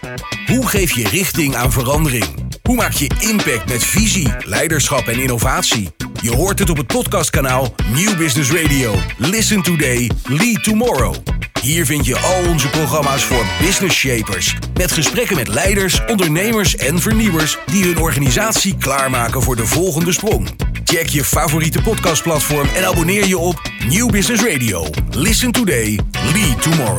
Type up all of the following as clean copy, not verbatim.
Hoe geef je richting aan verandering? Hoe maak je impact met visie, leiderschap en innovatie? Je hoort het op het podcastkanaal Nieuw Business Radio. Listen today, lead tomorrow. Hier vind je al onze programma's voor business shapers. Met gesprekken met leiders, ondernemers en vernieuwers die hun organisatie klaarmaken voor de volgende sprong. Check je favoriete podcastplatform en abonneer je op Nieuw Business Radio. Listen today, lead tomorrow.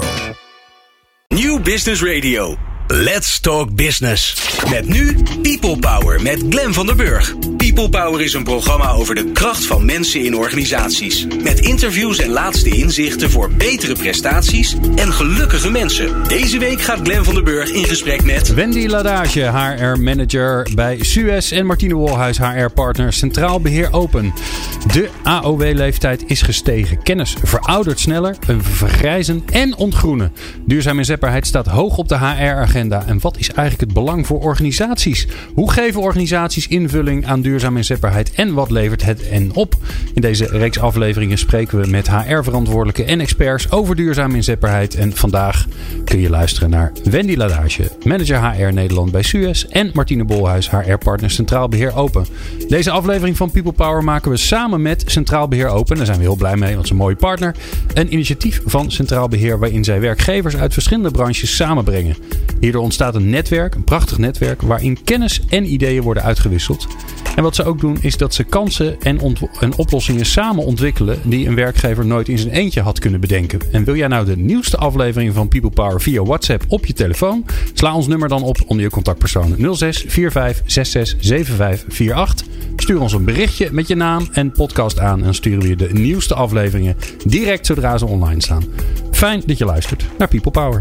Nieuw Business Radio. Let's talk business. Met nu People Power met Glenn van der Burg. People Power is een programma over de kracht van mensen in organisaties. Met interviews en laatste inzichten voor betere prestaties en gelukkige mensen. Deze week gaat Glenn van der Burg in gesprek met Wendy Ladage, HR-manager bij Suez, en Martine Wolhuis, HR-partner Centraal Beheer Open. De AOW-leeftijd is gestegen. Kennis veroudert sneller, we vergrijzen en ontgroenen. Duurzaam inzetbaarheid staat hoog op de HR-agenda. En wat is eigenlijk het belang voor organisaties? Hoe geven organisaties invulling aan duurzaam inzetbaarheid en wat levert het en op? In deze reeks afleveringen spreken we met HR-verantwoordelijken en experts over duurzaam inzetbaarheid. En vandaag kun je luisteren naar Wendy Ladage, manager HR Nederland bij Suez, en Martine Bolhuis, HR-partner Centraal Beheer Open. Deze aflevering van People Power maken we samen met Centraal Beheer Open. Daar zijn we heel blij mee, want het is een mooie partner. Een initiatief van Centraal Beheer waarin zij werkgevers uit verschillende branches samenbrengen. Hierdoor ontstaat een netwerk, een prachtig netwerk, waarin kennis en ideeën worden uitgewisseld. En wat ze ook doen is dat ze kansen en oplossingen samen ontwikkelen die een werkgever nooit in zijn eentje had kunnen bedenken. En wil jij nou de nieuwste aflevering van People Power via WhatsApp op je telefoon? Sla ons nummer dan op onder je contactpersoon 06 45 66 75 48. Stuur ons een berichtje met je naam en podcast aan en sturen we je de nieuwste afleveringen direct zodra ze online staan. Fijn dat je luistert naar People Power.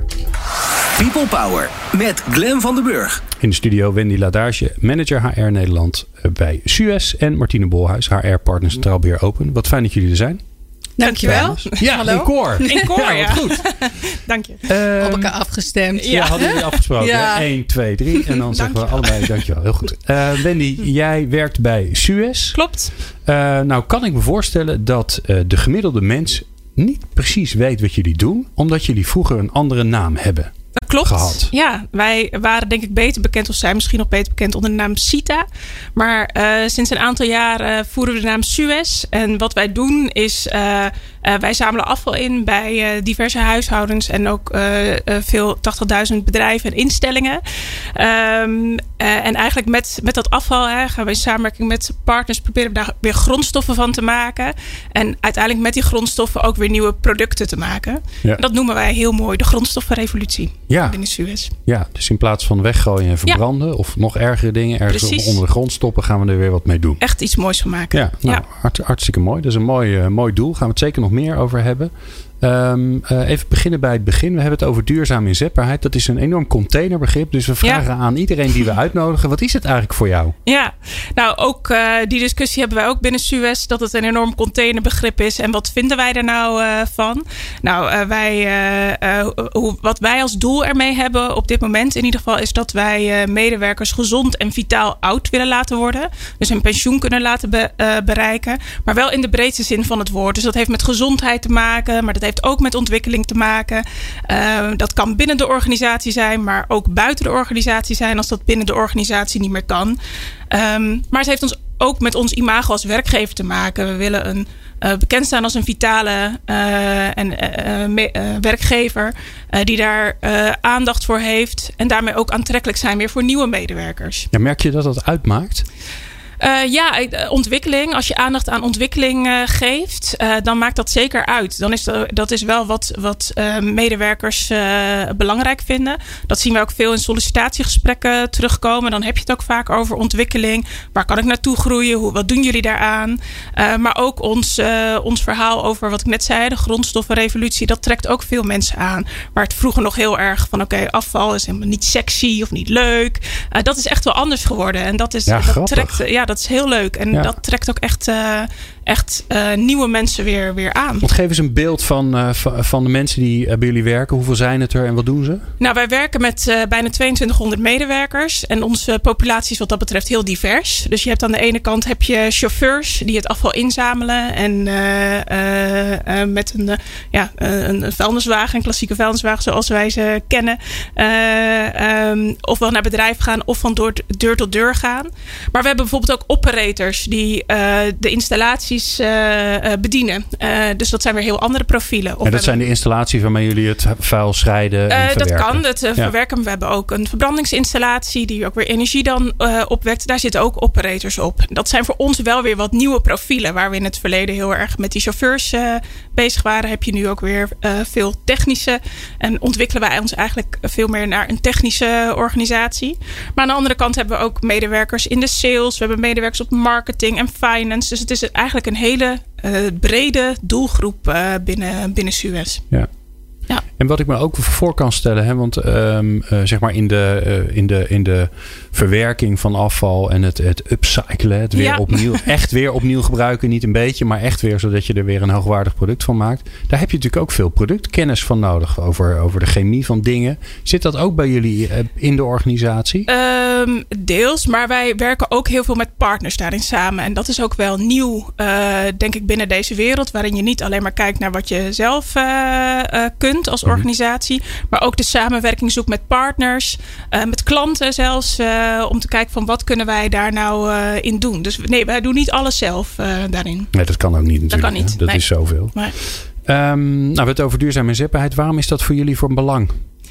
People Power met Glenn van der Burg. In de studio Wendy Ladage, manager HR Nederland bij Suez, en Martine Bolhuis, HR-partner Centraal Beheer Open. Wat fijn dat jullie er zijn. Dankjewel. Ja, hallo. In koor. Ja. Wat goed. Dank je. Op elkaar afgestemd. Ja, hadden jullie afgesproken. Ja. 1, 2, 3. En dan zeggen we allebei dankjewel. Heel goed. Wendy, jij werkt bij Suez. Klopt. Nou kan ik me voorstellen dat de gemiddelde mens niet precies weet wat jullie doen, omdat jullie vroeger een andere naam hebben. Dat klopt. Gehad. Ja, wij waren denk ik beter bekend, of zijn misschien nog beter bekend onder de naam Sita. Maar sinds een aantal jaar voeren we de naam Suez. En wat wij doen is, wij zamelen afval in bij diverse huishoudens en ook veel 80.000 bedrijven en instellingen. En eigenlijk met dat afval gaan we in samenwerking met partners proberen daar weer grondstoffen van te maken. En uiteindelijk met die grondstoffen ook weer nieuwe producten te maken. Ja. En dat noemen wij heel mooi de grondstoffenrevolutie. Ja. Binnen Suez. Ja, dus in plaats van weggooien en verbranden of nog ergere dingen ergens onder de grond stoppen, gaan we er weer wat mee doen. Echt iets moois van maken. Ja, nou, hartstikke mooi. Dat is een mooi doel. Gaan we het zeker nog meer over hebben. Even beginnen bij het begin. We hebben het over duurzaam inzetbaarheid. Dat is een enorm containerbegrip. Dus we vragen aan iedereen die we uitnodigen. Wat is het eigenlijk voor jou? Ja, nou ook die discussie hebben wij ook binnen Suez. Dat het een enorm containerbegrip is. En wat vinden wij er nou van? Nou, wat wij als doel ermee hebben op dit moment in ieder geval, is dat wij medewerkers gezond en vitaal oud willen laten worden. Dus een pensioen kunnen laten bereiken. Maar wel in de breedste zin van het woord. Dus dat heeft met gezondheid te maken. Maar dat heeft ook met ontwikkeling te maken. Dat kan binnen de organisatie zijn, maar ook buiten de organisatie zijn als dat binnen de organisatie niet meer kan. Maar het heeft ons ook met ons imago als werkgever te maken. We willen bekend staan als een vitale werkgever die daar aandacht voor heeft en daarmee ook aantrekkelijk zijn weer voor nieuwe medewerkers. Ja, merk je dat dat uitmaakt? Ontwikkeling. Als je aandacht aan ontwikkeling geeft, dan maakt dat zeker uit. Dat is wel wat medewerkers belangrijk vinden. Dat zien we ook veel in sollicitatiegesprekken terugkomen. Dan heb je het ook vaak over ontwikkeling. Waar kan ik naartoe groeien? Wat doen jullie daaraan? Maar ook ons verhaal over wat ik net zei, de grondstoffenrevolutie. Dat trekt ook veel mensen aan. Waar het vroeger nog heel erg van afval is helemaal niet sexy of niet leuk. Dat is echt wel anders geworden. En dat trekt dat is heel leuk. En dat trekt ook echt nieuwe mensen weer aan. Want geef eens een beeld van de mensen die bij jullie werken. Hoeveel zijn het er en wat doen ze? Nou, wij werken met bijna 2200 medewerkers. En onze populatie is wat dat betreft heel divers. Dus je hebt aan de ene kant chauffeurs die het afval inzamelen. En met een vuilniswagen, een klassieke vuilniswagen zoals wij ze kennen. Ofwel naar bedrijven gaan of van deur tot deur gaan. Maar we hebben bijvoorbeeld ook operators die de installaties bedienen. Dus dat zijn weer heel andere profielen. En dat zijn de installaties waarmee jullie het vuil scheiden en verwerken? Dat kan, het verwerken. We hebben ook een verbrandingsinstallatie die ook weer energie dan opwekt. Daar zitten ook operators op. Dat zijn voor ons wel weer wat nieuwe profielen. Waar we in het verleden heel erg met die chauffeurs bezig waren, heb je nu ook weer veel technische. En ontwikkelen wij ons eigenlijk veel meer naar een technische organisatie. Maar aan de andere kant hebben we ook medewerkers in de sales. We hebben medewerkers op marketing en finance. Dus het is eigenlijk een hele brede doelgroep binnen SUEZ. Ja. En wat ik me ook voor kan stellen, hè, want zeg maar in de verwerking van afval en het upcyclen, het weer opnieuw, echt weer opnieuw gebruiken, niet een beetje, maar echt weer zodat je er weer een hoogwaardig product van maakt. Daar heb je natuurlijk ook veel productkennis van nodig over de chemie van dingen. Zit dat ook bij jullie in de organisatie? Deels, maar wij werken ook heel veel met partners daarin samen. En dat is ook wel nieuw, denk ik, binnen deze wereld, waarin je niet alleen maar kijkt naar wat je zelf kunt als organisatie, maar ook de samenwerking zoekt met partners, met klanten zelfs, om te kijken van wat kunnen wij daar nou in doen. Dus nee, wij doen niet alles zelf daarin. Nee, dat kan ook niet natuurlijk. Dat kan niet. Dat is zoveel. Nee. Nou, we het over duurzame inzetbaarheid. Waarom is dat voor jullie van belang?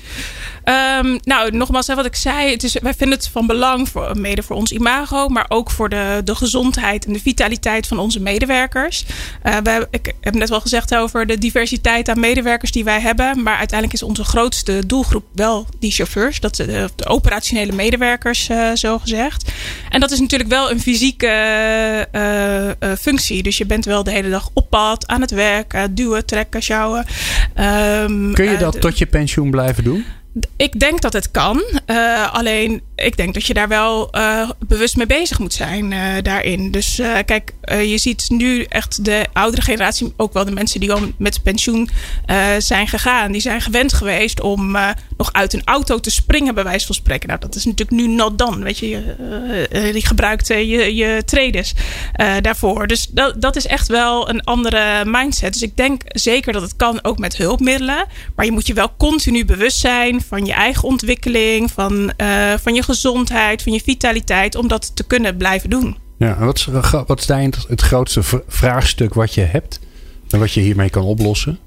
Nou, nogmaals, wat ik zei. Wij vinden het van belang, mede voor ons imago, maar ook voor de gezondheid en de vitaliteit van onze medewerkers. Ik heb net wel gezegd over de diversiteit aan medewerkers die wij hebben. Maar uiteindelijk is onze grootste doelgroep wel die chauffeurs. Dat de operationele medewerkers, zo gezegd. En dat is natuurlijk wel een fysieke functie. Dus je bent wel de hele dag op pad, aan het werk, duwen, trekken, sjouwen. Kun je dat tot je pensioen blijven doen? Ik denk dat het kan. Alleen ik denk dat je daar wel bewust mee bezig moet zijn daarin. Dus kijk, je ziet nu echt de oudere generatie, ook wel de mensen die al met pensioen zijn gegaan. Die zijn gewend geweest om nog uit een auto te springen, bij wijze van spreken. Nou, dat is natuurlijk nu not done. Weet je, die gebruikt je tredes daarvoor. Dus dat is echt wel een andere mindset. Dus ik denk zeker dat het kan, ook met hulpmiddelen. Maar je moet je wel continu bewust zijn van je eigen ontwikkeling, van je gezondheid, van je vitaliteit, om dat te kunnen blijven doen. Ja, en wat is daarin het grootste vraagstuk wat je hebt en wat je hiermee kan oplossen?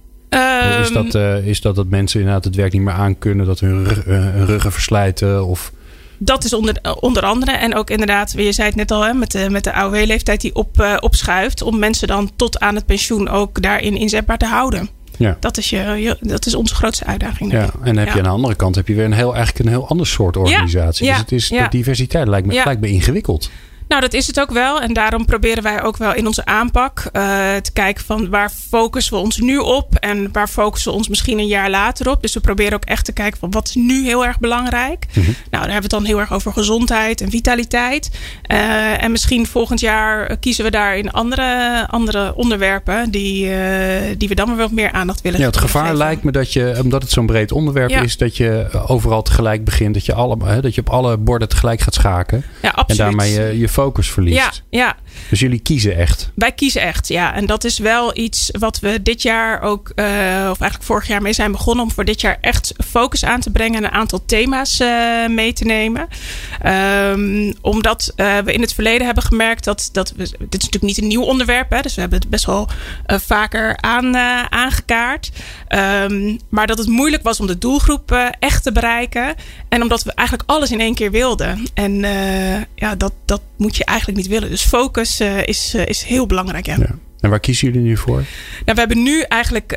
Is dat mensen inderdaad het werk niet meer aankunnen, dat hun ruggen verslijten of... Dat is onder andere. En ook inderdaad, je zei het net al, hè, met de AOW-leeftijd die opschuift, om mensen dan tot aan het pensioen ook daarin inzetbaar te houden. Ja. Dat is onze grootste uitdaging. Ja, en dan heb je aan de andere kant heb je weer een heel ander soort organisatie. Ja, dus het is de diversiteit lijkt me ingewikkeld. Nou, dat is het ook wel. En daarom proberen wij ook wel in onze aanpak te kijken van waar focussen we ons nu op en waar focussen we ons misschien een jaar later op. Dus we proberen ook echt te kijken van wat is nu heel erg belangrijk. Mm-hmm. Nou, daar hebben we het dan heel erg over gezondheid en vitaliteit. En misschien volgend jaar kiezen we daar in andere onderwerpen die we dan weer wat meer aandacht willen geven. Ja, het gevaar lijkt me dat je, omdat het zo'n breed onderwerp is, dat je overal tegelijk begint, dat je op alle borden tegelijk gaat schaken. Ja, absoluut. En daarmee je focus verliest. Ja. Dus jullie kiezen echt? Wij kiezen echt, ja. En dat is wel iets wat we dit jaar ook, of eigenlijk vorig jaar mee zijn begonnen, om voor dit jaar echt focus aan te brengen en een aantal thema's mee te nemen. Omdat we in het verleden hebben gemerkt dat dit is natuurlijk niet een nieuw onderwerp, hè, dus we hebben het best wel vaker aangekaart. Maar dat het moeilijk was om de doelgroep echt te bereiken. En omdat we eigenlijk alles in één keer wilden. En dat moet je eigenlijk niet willen. Dus focus is heel belangrijk. Ja. En waar kiezen jullie nu voor? Nou, we hebben nu eigenlijk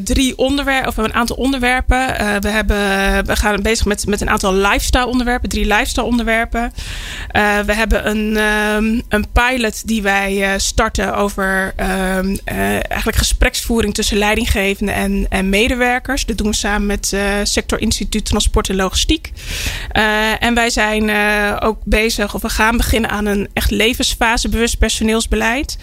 een aantal onderwerpen. We gaan bezig met een aantal lifestyle onderwerpen. 3 lifestyle onderwerpen. We hebben een pilot die wij starten over eigenlijk gespreksvoering tussen leidinggevenden en medewerkers. Dat doen we samen met Sector Instituut Transport en Logistiek. En wij zijn ook bezig, of we gaan beginnen aan een echt levensfasebewust personeelsbeleid.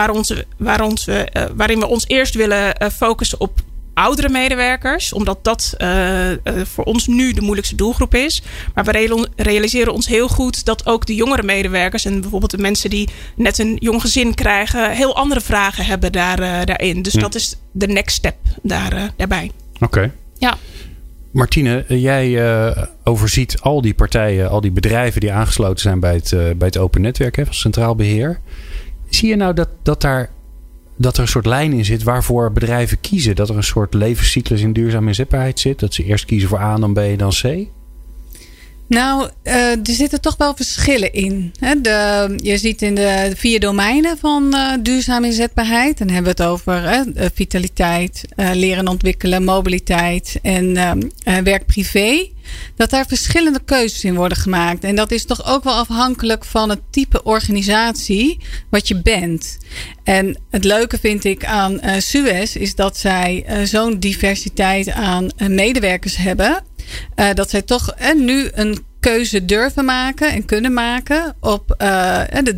Waarin we ons eerst willen focussen op oudere medewerkers. Omdat dat voor ons nu de moeilijkste doelgroep is. Maar we realiseren ons heel goed dat ook de jongere medewerkers en bijvoorbeeld de mensen die net een jong gezin krijgen, heel andere vragen hebben daarin. Dus dat is de next step daarbij. Oké. Ja. Martine, jij overziet al die partijen, al die bedrijven die aangesloten zijn bij het open netwerk van Centraal Beheer. Zie je nou dat er een soort lijn in zit waarvoor bedrijven kiezen? Dat er een soort levenscyclus in duurzame inzetbaarheid zit? Dat ze eerst kiezen voor A, dan B, dan C? Nou, er zitten toch wel verschillen in. Je ziet in de 4 domeinen van duurzame inzetbaarheid. Dan hebben we het over vitaliteit, leren en ontwikkelen, mobiliteit en werk-privé. Dat daar verschillende keuzes in worden gemaakt. En dat is toch ook wel afhankelijk van het type organisatie wat je bent. En het leuke vind ik aan Suez is dat zij zo'n diversiteit aan medewerkers hebben. Dat zij toch nu een keuze durven maken en kunnen maken op de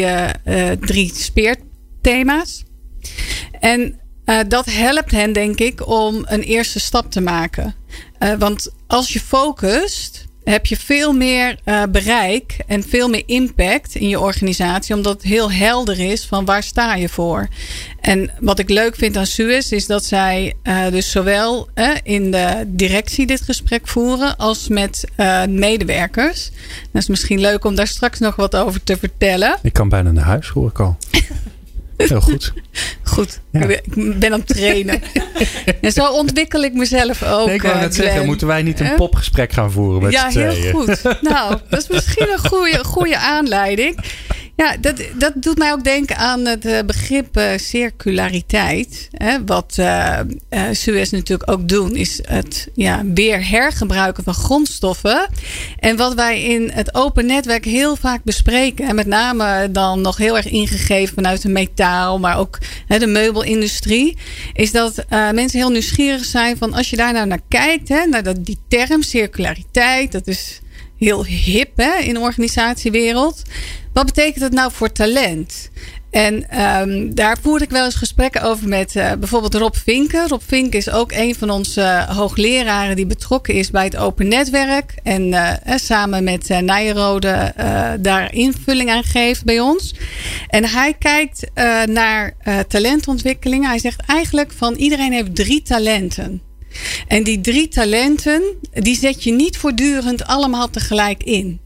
3 speerthema's. En dat helpt hen, denk ik, om een eerste stap te maken. Want als je focust, heb je veel meer bereik en veel meer impact in je organisatie. Omdat het heel helder is van waar sta je voor. En wat ik leuk vind aan Suez is dat zij dus zowel in de directie dit gesprek voeren als met medewerkers. Dat is misschien leuk om daar straks nog wat over te vertellen. Ik kan bijna naar huis, hoor ik al. Heel goed. Goed, ja. Ik ben aan het trainen. En zo ontwikkel ik mezelf ook. Nee, ik wou net zeggen, moeten wij niet een popgesprek gaan voeren met z'n tweeën? Ja, heel goed. Nou, dat is misschien een goede aanleiding. Ja, dat doet mij ook denken aan het begrip circulariteit. Wat Suez natuurlijk ook doen, is het weer hergebruiken van grondstoffen. En wat wij in het open netwerk heel vaak bespreken, en met name dan nog heel erg ingegeven vanuit de metaal, maar ook de meubelindustrie, is dat mensen heel nieuwsgierig zijn van als je daar nou naar kijkt, naar die term circulariteit, dat is heel hip in de organisatiewereld. Wat betekent het nou voor talent? En daar voerde ik wel eens gesprekken over met bijvoorbeeld Rob Vinken. Rob Vinken is ook een van onze hoogleraren die betrokken is bij het open netwerk. En samen met Nijrode daar invulling aan geeft bij ons. En hij kijkt naar talentontwikkeling. Hij zegt eigenlijk van iedereen heeft 3 talenten. En die 3 talenten, die zet je niet voortdurend allemaal tegelijk in.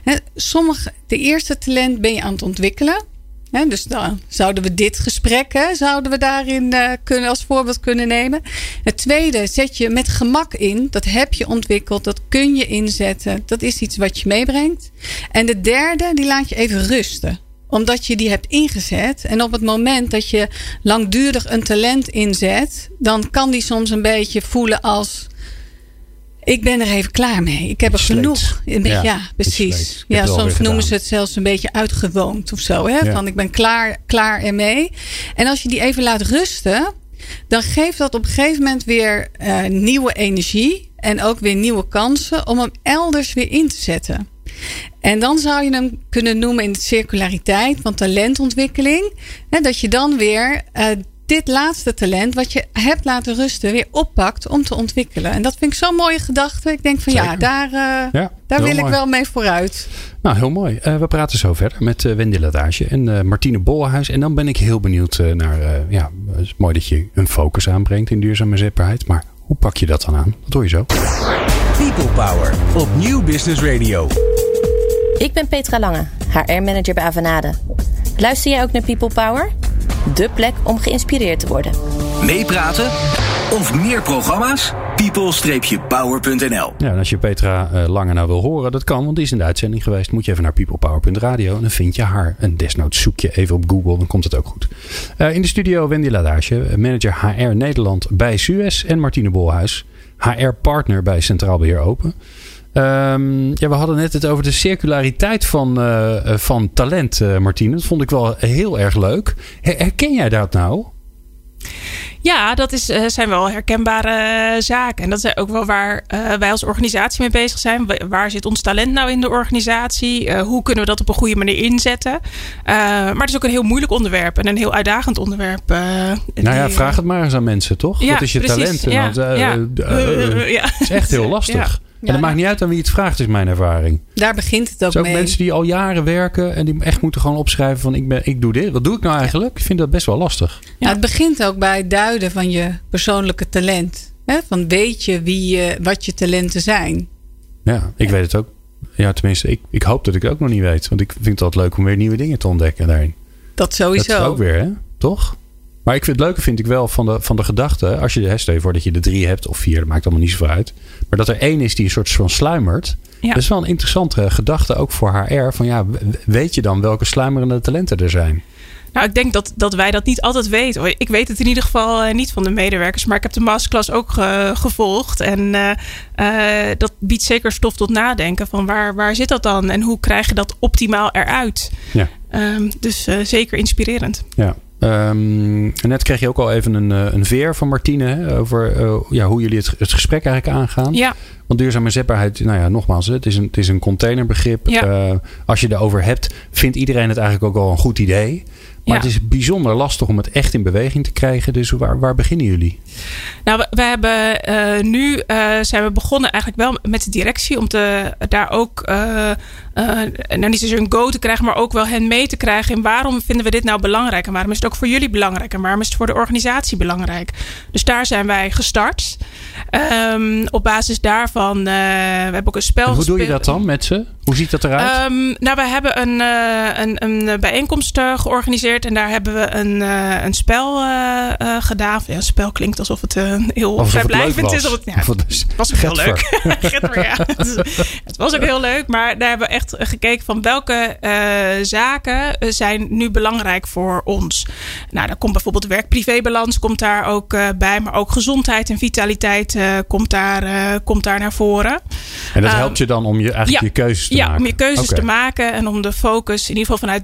De eerste talent ben je aan het ontwikkelen. Dus dan zouden we dit gesprek zouden we daarin als voorbeeld kunnen nemen. Het tweede zet je met gemak in. Dat heb je ontwikkeld. Dat kun je inzetten. Dat is iets wat je meebrengt. En de derde, die laat je even rusten. Omdat je die hebt ingezet. En op het moment dat je langdurig een talent inzet, dan kan die soms een beetje voelen als ik ben er even klaar mee. Ik heb er genoeg. Ja, precies. Ja, soms noemen ze het zelfs een beetje uitgewoond of zo. Ja. Van ik ben klaar ermee. En als je die even laat rusten, dan geeft dat op een gegeven moment weer nieuwe energie. En ook weer nieuwe kansen om hem elders weer in te zetten. En dan zou je hem kunnen noemen in de circulariteit van talentontwikkeling. Dat je dan weer dit laatste talent wat je hebt laten rusten weer oppakt om te ontwikkelen. En dat vind ik zo'n mooie gedachte. Ik denk van daar wil ik wel mee vooruit. Nou, heel mooi. We praten zo verder met Wendy Ladage en Martine Bollenhuis. En dan ben ik heel benieuwd naar het is mooi dat je een focus aanbrengt in duurzame inzetbaarheid. Maar hoe pak je dat dan aan? Dat hoor je zo. People Power op Nieuw Business Radio. Ik ben Petra Lange, HR-manager bij Avanade. Luister jij ook naar People Power? De plek om geïnspireerd te worden. Meepraten of meer programma's? people-power.nl. Ja, en als je Petra Lange nou wil horen, dat kan, want die is in de uitzending geweest. Moet je even naar peoplepower.radio en dan vind je haar. En desnoods zoek je even op Google, dan komt het ook goed. In de studio Wendy Ladage, manager HR Nederland bij Suez. En Martine Bolhuis, HR-partner bij Centraal Beheer Open. We hadden net het over de circulariteit van talent, Martine. Dat vond ik wel heel erg leuk. Herken jij dat nou? Ja, dat zijn wel herkenbare zaken. En dat is ook wel waar wij als organisatie mee bezig zijn. Waar zit ons talent nou in de organisatie? Hoe kunnen we dat op een goede manier inzetten? Maar het is ook een heel moeilijk onderwerp en een heel uitdagend onderwerp. Vraag het maar eens aan mensen, toch? Ja, wat is je precies. talent? Het is echt heel lastig. Ja. En dat maakt niet uit aan wie het vraagt, is mijn ervaring. Daar begint het ook mee. mee. Mensen die al jaren werken en die echt moeten gewoon opschrijven van ik doe dit. Wat doe ik nou eigenlijk? Ik vind dat best wel lastig. Ja, het begint ook bij het duiden van je persoonlijke talent. Van weet je wat je talenten zijn? Ja, ik weet het ook. Ja, tenminste, ik hoop dat ik het ook nog niet weet. Want ik vind het altijd leuk om weer nieuwe dingen te ontdekken daarin. Dat sowieso. Dat is ook weer, hè? Toch? Maar het leuke vind ik wel van de gedachte. Als je stel je voor dat je er 3 hebt of 4. Dat maakt allemaal niet zoveel uit. Maar dat er 1 is die een soort van sluimert. Ja. Dat is wel een interessante gedachte ook voor HR. Van weet je dan welke sluimerende talenten er zijn? Nou, ik denk dat wij dat niet altijd weten. Ik weet het in ieder geval niet van de medewerkers. Maar ik heb de masterclass ook gevolgd. En dat biedt zeker stof tot nadenken. Van waar zit dat dan? En hoe krijg je dat optimaal eruit? Ja. Dus zeker inspirerend. Ja. En net kreeg je ook al even een veer van Martine over hoe jullie het gesprek eigenlijk aangaan. Ja. Want duurzame inzetbaarheid, nogmaals, het is een containerbegrip. Ja. Als je erover hebt, vindt iedereen het eigenlijk ook al een goed idee. Maar het is bijzonder lastig om het echt in beweging te krijgen. Dus waar beginnen jullie? Nou, we hebben nu zijn we begonnen eigenlijk wel met de directie. Om daar ook niet zozeer een go te krijgen. Maar ook wel hen mee te krijgen. In waarom vinden we dit nou belangrijk? En waarom is het ook voor jullie belangrijk? En waarom is het voor de organisatie belangrijk? Dus daar zijn wij gestart. Op basis daarvan, we hebben ook een spel gespeeld. Hoe doe je dat dan met ze? Hoe ziet dat eruit? We hebben een bijeenkomst georganiseerd. En daar hebben we een spel gedaan. Ja, een spel klinkt alsof het heel vrijblijvend is. Het was ook heel leuk. Het was ook heel leuk. Maar daar hebben we echt gekeken van welke zaken zijn nu belangrijk voor ons. Nou, daar komt bijvoorbeeld werk-privébalans komt daar ook bij. Maar ook gezondheid en vitaliteit komt daar naar voren. En dat helpt je dan om je keuzes te maken? Ja, om je keuzes te maken. En om de focus in ieder geval vanuit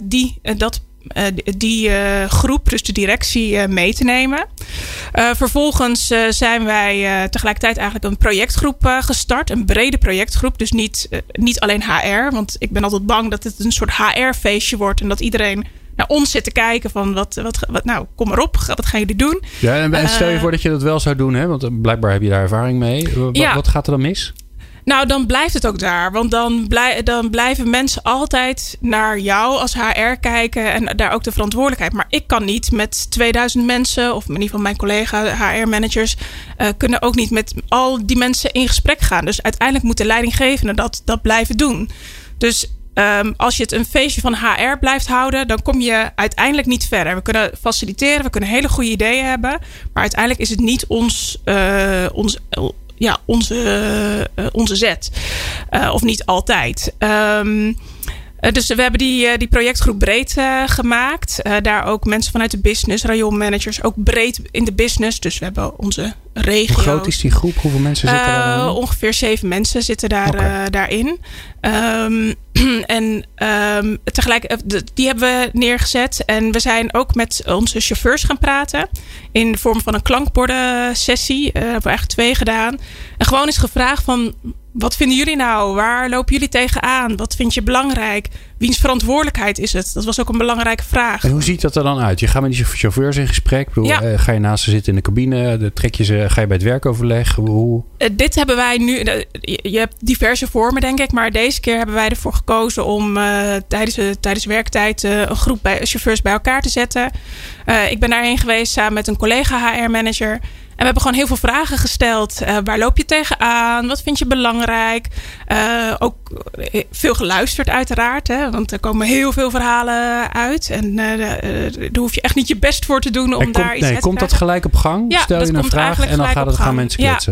die groep, dus de directie, mee te nemen. Vervolgens zijn wij tegelijkertijd eigenlijk een projectgroep gestart. Een brede projectgroep. Dus niet alleen HR. Want ik ben altijd bang dat het een soort HR-feestje wordt. En dat iedereen naar ons zit te kijken van wat nou, kom maar op. Wat gaan jullie doen? Ja, en stel je voor dat je dat wel zou doen. Hè? Want blijkbaar heb je daar ervaring mee. Wat gaat er dan mis? Nou, dan blijft het ook daar. Want dan blijven mensen altijd naar jou als HR kijken. En daar ook de verantwoordelijkheid. Maar ik kan niet met 2000 mensen. Of in ieder geval mijn collega HR-managers. Kunnen ook niet met al die mensen in gesprek gaan. Dus uiteindelijk moet de leidinggevende dat blijven doen. Dus als je het een feestje van HR blijft houden. Dan kom je uiteindelijk niet verder. We kunnen faciliteren. We kunnen hele goede ideeën hebben. Maar uiteindelijk is het niet onze zet. Of niet altijd. Dus we hebben die projectgroep breed gemaakt. Daar ook mensen vanuit de business, rayonmanagers, ook breed in de business. Dus we hebben onze regio. Hoe groot is die groep? Hoeveel mensen zitten daar? Ongeveer 7 mensen zitten daarin. Tegelijk, die hebben we neergezet. En we zijn ook met onze chauffeurs gaan praten. In de vorm van een klankbordensessie. Hebben we eigenlijk 2 gedaan. En gewoon eens gevraagd van, wat vinden jullie nou? Waar lopen jullie tegenaan? Wat vind je belangrijk? Wiens verantwoordelijkheid is het? Dat was ook een belangrijke vraag. En hoe ziet dat er dan uit? Je gaat met die chauffeurs in gesprek. Ga je naast ze zitten in de cabine? Ga je bij het werkoverleg? Dit hebben wij nu. Je hebt diverse vormen, denk ik. Maar deze keer hebben wij ervoor gekozen om tijdens werktijd een groep chauffeurs bij elkaar te zetten. Ik ben daarheen geweest samen met een collega HR-manager. En we hebben gewoon heel veel vragen gesteld. Waar loop je tegenaan? Wat vind je belangrijk? Ook veel geluisterd uiteraard. Hè? Want er komen heel veel verhalen uit. En daar hoef je echt niet je best voor te doen om daar iets uit te komt dat gelijk op gang? Ja, stel je een vraag en dan gaan mensen kletsen.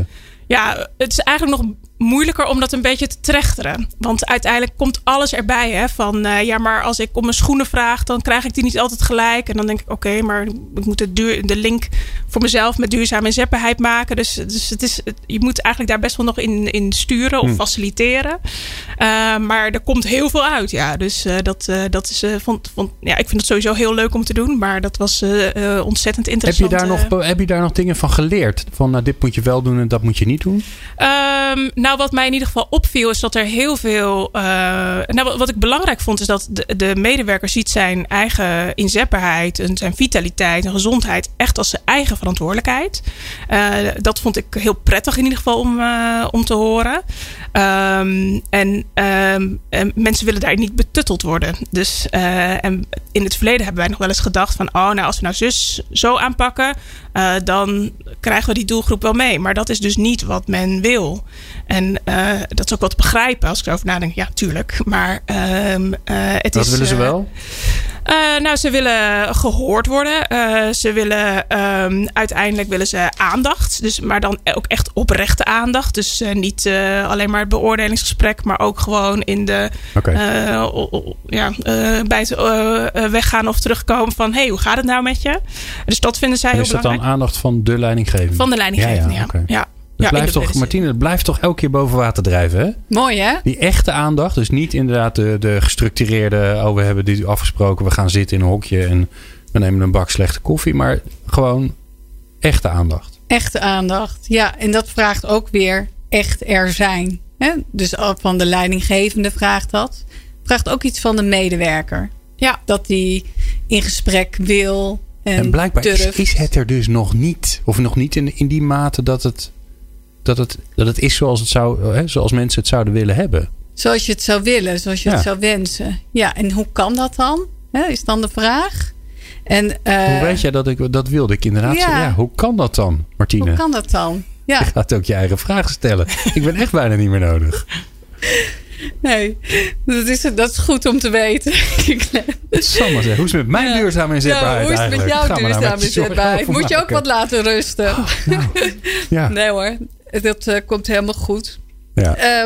Ja, het is eigenlijk nog moeilijker om dat een beetje te trechteren. Want uiteindelijk komt alles erbij. Hè? Van maar als ik om mijn schoenen vraag, dan krijg ik die niet altijd gelijk. En dan denk ik, oké, maar ik moet de link voor mezelf met duurzame inzetbaarheid maken. Dus je moet eigenlijk daar best wel nog in sturen of faciliteren. Maar er komt heel veel uit. Ja. Dus dat is, ik vind het sowieso heel leuk om te doen. Maar dat was ontzettend interessant. Heb je daar nog dingen van geleerd? Van dit moet je wel doen en dat moet je niet doen? Wat mij in ieder geval opviel is dat er heel veel... wat ik belangrijk vond is dat de medewerker ziet zijn eigen inzetbaarheid en zijn vitaliteit en gezondheid echt als zijn eigen verantwoordelijkheid. Dat vond ik heel prettig in ieder geval om te horen. En mensen willen daar niet betutteld worden. Dus en in het verleden hebben wij nog wel eens gedacht van als we nou zo aanpakken, dan krijgen we die doelgroep wel mee. Maar dat is dus niet wat men wil. En dat is ook wat te begrijpen als ik erover nadenk. Ja, tuurlijk. Maar wat willen ze wel? Ze willen gehoord worden. Uiteindelijk willen ze aandacht. Dus, maar dan ook echt oprechte aandacht. Dus niet alleen maar het beoordelingsgesprek, maar ook gewoon in de bij het weggaan of terugkomen van hoe gaat het nou met je? Dus dat vinden zij heel belangrijk. Is dat dan aandacht van de leidinggevende? Van de leidinggevende, ja. Okay. Ja. Martine, het blijft toch elke keer boven water drijven, hè? Mooi, hè? Die echte aandacht. Dus niet inderdaad de gestructureerde... we hebben dit afgesproken, we gaan zitten in een hokje en we nemen een bak slechte koffie. Maar gewoon echte aandacht. Echte aandacht, ja. En dat vraagt ook weer echt er zijn. Hè? Dus van de leidinggevende vraagt dat. Vraagt ook iets van de medewerker. Ja. Dat die in gesprek wil en blijkbaar durft. Is het er dus nog niet. Of nog niet in die mate dat het is zoals het zou, zoals mensen het zouden willen hebben. Zoals je het zou willen, zoals je het zou wensen. Ja, en hoe kan dat dan? Is dan de vraag. En, hoe weet jij dat wilde ik inderdaad zeggen? Ja, hoe kan dat dan, Martine? Hoe kan dat dan? Ja. Je gaat ook je eigen vragen stellen. Ik ben echt bijna niet meer nodig. Nee, dat is goed om te weten. Zal maar zeggen. Hoe is het met mijn duurzame inzetbaarheid hoe is het met jouw duurzame inzetbaarheid? Moet je ook wat laten rusten? Nee hoor, dat komt helemaal goed. Ja.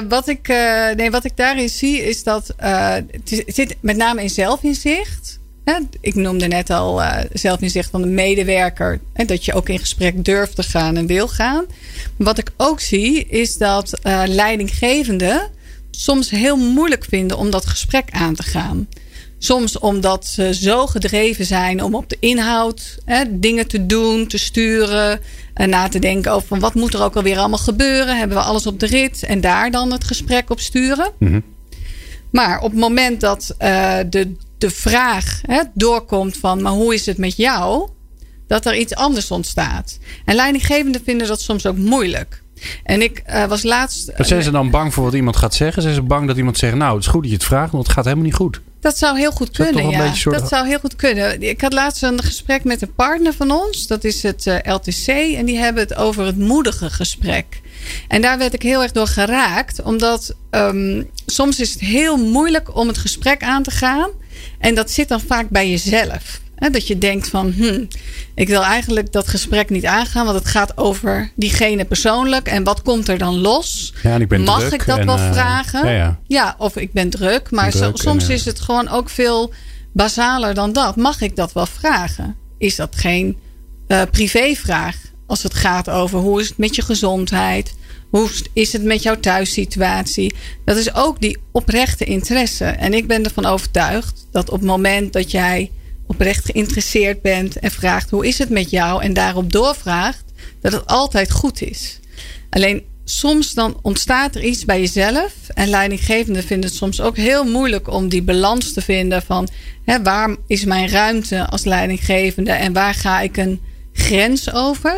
Wat ik daarin zie is dat het zit met name in zelfinzicht. Ik noemde net al zelfinzicht van de medewerker. Dat je ook in gesprek durft te gaan en wil gaan. Maar wat ik ook zie is dat leidinggevenden soms heel moeilijk vinden om dat gesprek aan te gaan. Soms omdat ze zo gedreven zijn om op de inhoud dingen te doen, te sturen. En na te denken over van wat moet er ook alweer allemaal gebeuren. Hebben we alles op de rit en daar dan het gesprek op sturen. Mm-hmm. Maar op het moment dat de vraag doorkomt van maar hoe is het met jou? Dat er iets anders ontstaat. En leidinggevenden vinden dat soms ook moeilijk. En ik was laatst... Zijn ze dan bang voor wat iemand gaat zeggen? Zijn ze bang dat iemand zegt, nou het is goed dat je het vraagt, want het gaat helemaal niet goed? Dat zou heel goed kunnen, ja. Dat zou heel goed kunnen. Ik had laatst een gesprek met een partner van ons. Dat is het LTC. En die hebben het over het moedige gesprek. En daar werd ik heel erg door geraakt. Omdat soms is het heel moeilijk om het gesprek aan te gaan. En dat zit dan vaak bij jezelf. Dat je denkt van, ik wil eigenlijk dat gesprek niet aangaan. Want het gaat over diegene persoonlijk. En wat komt er dan los? Ja, en ik ben Mag druk ik dat wel vragen? Ja, of ik ben druk. Maar soms is het gewoon ook veel basaler dan dat. Mag ik dat wel vragen? Is dat geen privévraag? Als het gaat over hoe is het met je gezondheid? Hoe is het met jouw thuissituatie? Dat is ook die oprechte interesse. En ik ben ervan overtuigd dat op het moment dat jij oprecht geïnteresseerd bent en vraagt hoe is het met jou en daarop doorvraagt, dat het altijd goed is. Alleen soms dan ontstaat er iets bij jezelf en leidinggevenden vinden het soms ook heel moeilijk om die balans te vinden van waar is mijn ruimte als leidinggevende en waar ga ik een grens over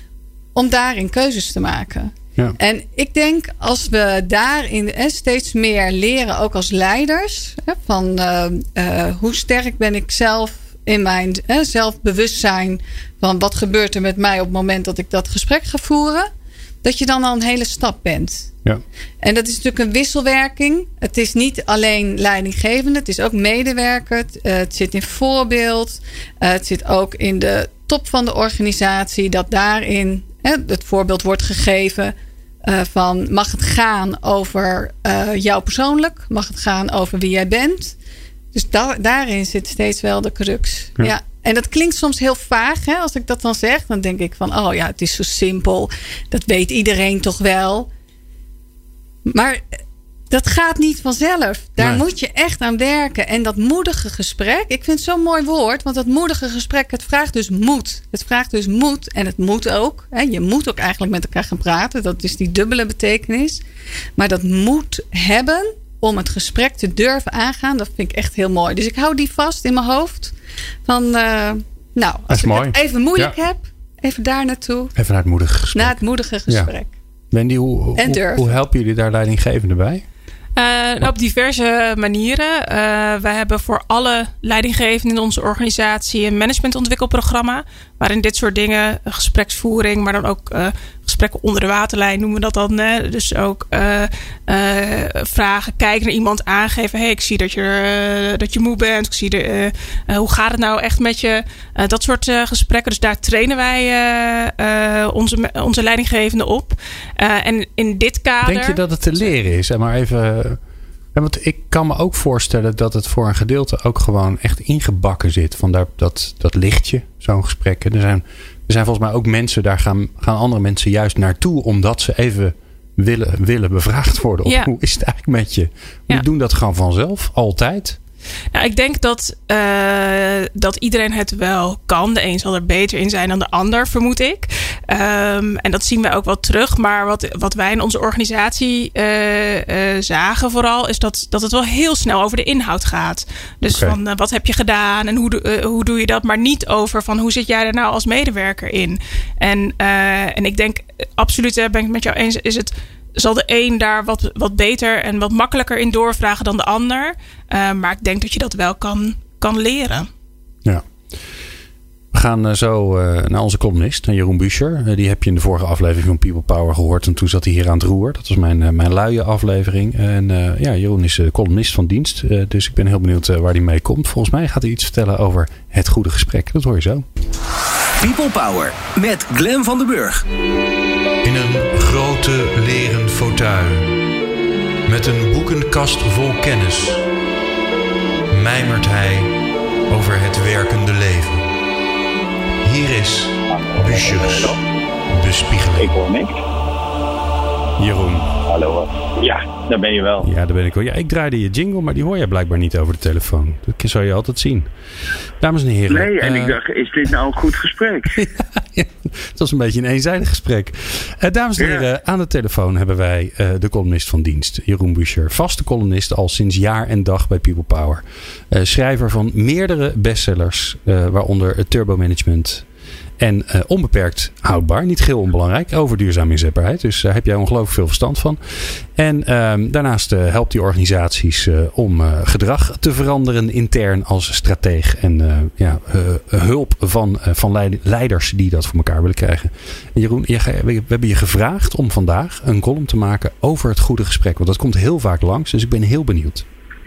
om daarin keuzes te maken. Ja. En ik denk als we daarin steeds meer leren, ook als leiders, van hoe sterk ben ik zelf in mijn zelfbewustzijn van wat gebeurt er met mij op het moment dat ik dat gesprek ga voeren, dat je dan al een hele stap bent. Ja. En dat is natuurlijk een wisselwerking. Het is niet alleen leidinggevende, het is ook medewerker. Het zit in voorbeeld. Het zit ook in de top van de organisatie, dat daarin het voorbeeld wordt gegeven. Van mag het gaan over jou persoonlijk? Mag het gaan over wie jij bent? Dus daarin zit steeds wel de crux. Ja. En dat klinkt soms heel vaag. Hè? Als ik dat dan zeg, dan denk ik van... oh ja, het is zo simpel. Dat weet iedereen toch wel. Maar dat gaat niet vanzelf. Daar moet je echt aan werken. En dat moedige gesprek... ik vind het zo'n mooi woord. Want dat moedige gesprek, het vraagt dus moed. Het vraagt dus moed. En het moet ook. Hè? Je moet ook eigenlijk met elkaar gaan praten. Dat is die dubbele betekenis. Maar dat moet hebben... om het gesprek te durven aangaan. Dat vind ik echt heel mooi. Dus ik hou die vast in mijn hoofd. Van, als ik het even moeilijk heb... even daar naartoe. Even naar het moedige gesprek. Naar het moedige gesprek. Ja. Wendy, hoe helpen jullie daar leidinggevenden bij? Op diverse manieren. Wij hebben voor alle leidinggevenden in onze organisatie een managementontwikkelprogramma. Waarin dit soort dingen, gespreksvoering, maar dan ook gesprekken onder de waterlijn noemen we dat dan. Dus ook vragen, kijken naar iemand, aangeven. Hey, ik zie dat je moe bent. Ik zie hoe gaat het nou echt met je? Dat soort gesprekken. Dus daar trainen wij onze leidinggevenden op. En in dit kader... Denk je dat het te leren is? Maar even... want ik kan me ook voorstellen dat het voor een gedeelte ook gewoon echt ingebakken zit. Van dat lichtje, zo'n gesprek. Er zijn volgens mij ook mensen, daar gaan andere mensen juist naartoe. Omdat ze even willen bevraagd worden. Of hoe is het eigenlijk met je? Die doen dat gewoon vanzelf, altijd. Nou, ik denk dat iedereen het wel kan. De een zal er beter in zijn dan de ander, vermoed ik. En dat zien we ook wel terug. Maar wat wij in onze organisatie zagen vooral... is dat het wel heel snel over de inhoud gaat. Dus van wat heb je gedaan en hoe doe je dat? Maar niet over van hoe zit jij er nou als medewerker in? En ik denk absoluut, ben ik het met jou eens... zal de een daar wat beter en wat makkelijker in doorvragen dan de ander. Maar ik denk dat je dat wel kan leren. Ja. We gaan zo naar onze columnist, naar Jeroen Buescher. Die heb je in de vorige aflevering van People Power gehoord. En toen zat hij hier aan het roer. Dat was mijn luie aflevering. En Jeroen is columnist van dienst. Dus ik ben heel benieuwd waar hij mee komt. Volgens mij gaat hij iets vertellen over het goede gesprek. Dat hoor je zo. People Power met Glenn van den Burg. In een grote leren fauteuil, met een boekenkast vol kennis, mijmert hij over het werkende leven. Hier is Bueschers bespiegeling. Ik hoor niks. Jeroen. Hallo. Ja, daar ben je wel. Ja, daar ben ik wel. Ja, ik draaide je jingle, maar die hoor jij blijkbaar niet over de telefoon. Dat zou je altijd zien. Dames en heren. Nee, en ik dacht, is dit nou een goed gesprek? Ja, het was een beetje een eenzijdig gesprek. Dames en heren, aan de telefoon hebben wij de columnist van dienst, Jeroen Buescher. Vaste columnist al sinds jaar en dag bij People Power. Schrijver van meerdere bestsellers, waaronder Turbo Management en onbeperkt houdbaar. Niet geheel onbelangrijk. Over duurzame inzetbaarheid. Dus daar heb jij ongelooflijk veel verstand van. En daarnaast helpt hij organisaties om gedrag te veranderen intern als strateeg. En hulp van leiders die dat voor elkaar willen krijgen. En Jeroen, we hebben je gevraagd om vandaag een column te maken over het goede gesprek. Want dat komt heel vaak langs. Dus ik ben heel benieuwd.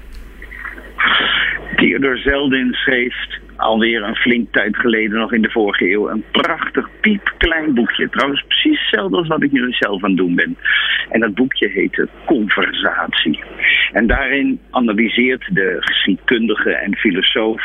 Theodor Zeldin schreef alweer een flink tijd geleden, nog in de vorige eeuw, een prachtig piepklein boekje. Trouwens precies hetzelfde als wat ik nu zelf aan het doen ben. En dat boekje heette Conversatie. En daarin analyseert de geschiedkundige en filosoof